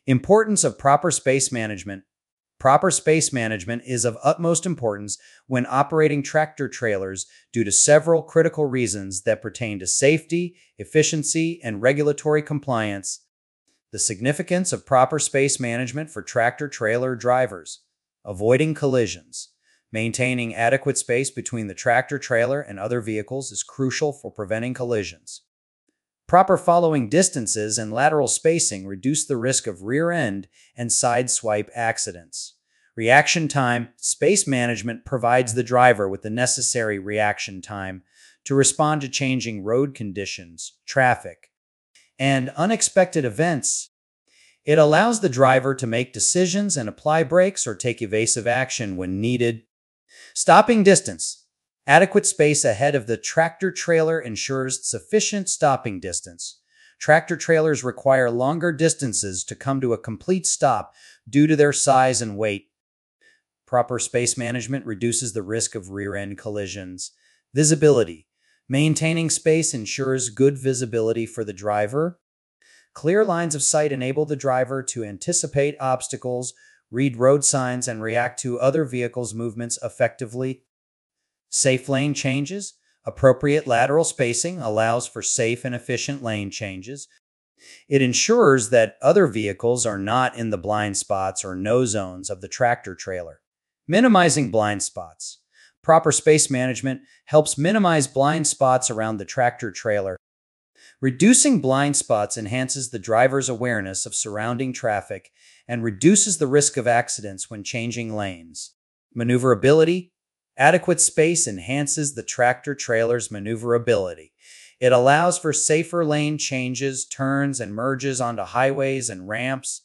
Importance of proper space management. Proper space management is of utmost importance when operating tractor trailers due to several critical reasons that pertain to safety, efficiency, and regulatory compliance. The significance of proper space management for tractor trailer drivers. Avoiding collisions. Maintaining adequate space between the tractor trailer and other vehicles is crucial for preventing collisions. Proper following distances and lateral spacing reduce the risk of rear-end and side-swipe accidents. Reaction time. Space management provides the driver with the necessary reaction time to respond to changing road conditions, traffic, and unexpected events. It allows the driver to make decisions and apply brakes or take evasive action when needed. Stopping distance. Adequate space ahead of the tractor trailer ensures sufficient stopping distance. Tractor trailers require longer distances to come to a complete stop due to their size and weight. Proper space management reduces the risk of rear-end collisions. Visibility. Maintaining space ensures good visibility for the driver. Clear lines of sight enable the driver to anticipate obstacles, read road signs, and react to other vehicles' movements effectively. Safe lane changes. Appropriate lateral spacing allows for safe and efficient lane changes. It ensures that other vehicles are not in the blind spots or no zones of the tractor trailer. Minimizing blind spots. Proper space management helps minimize blind spots around the tractor trailer. Reducing blind spots enhances the driver's awareness of surrounding traffic and reduces the risk of accidents when changing lanes. Maneuverability. Adequate space enhances the tractor trailer's maneuverability. It allows for safer lane changes, turns, and merges onto highways and ramps.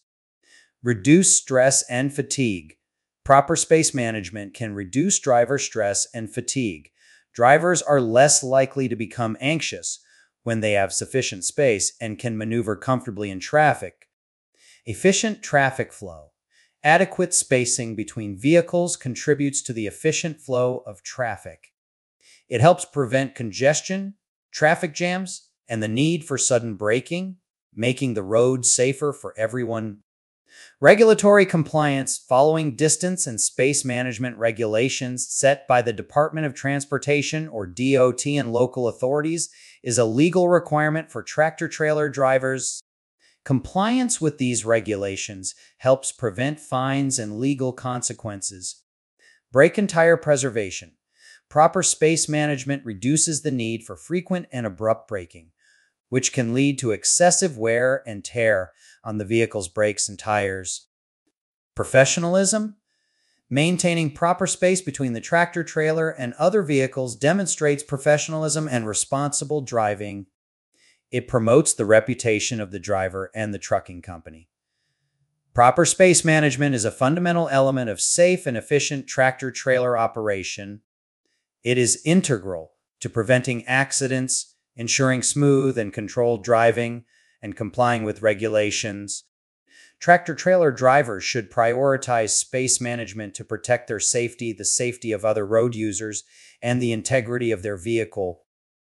Reduce stress and fatigue. Proper space management can reduce driver stress and fatigue. Drivers are less likely to become anxious when they have sufficient space and can maneuver comfortably in traffic. Efficient traffic flow. Adequate spacing between vehicles contributes to the efficient flow of traffic. It helps prevent congestion, traffic jams, and the need for sudden braking, making the road safer for everyone. Regulatory compliance. Following distance and space management regulations set by the Department of Transportation or DOT and local authorities is a legal requirement for tractor trailer drivers. Compliance with these regulations helps prevent fines and legal consequences. Brake and tire preservation. Proper space management reduces the need for frequent and abrupt braking, which can lead to excessive wear and tear on the vehicle's brakes and tires. Professionalism. Maintaining proper space between the tractor trailer and other vehicles demonstrates professionalism and responsible driving. It promotes the reputation of the driver and the trucking company. Proper space management is a fundamental element of safe and efficient tractor-trailer operation. It is integral to preventing accidents, ensuring smooth and controlled driving, and complying with regulations. Tractor-trailer drivers should prioritize space management to protect their safety, the safety of other road users, and the integrity of their vehicle.